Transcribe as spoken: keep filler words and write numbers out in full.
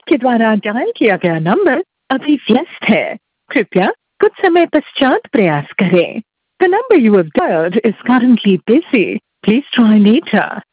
आपके द्वारा डायल किया गया नंबर अभी व्यस्त है। कृपया कुछ समय पश्चात प्रयास करें। The number you have dialed is currently busy. Please try later.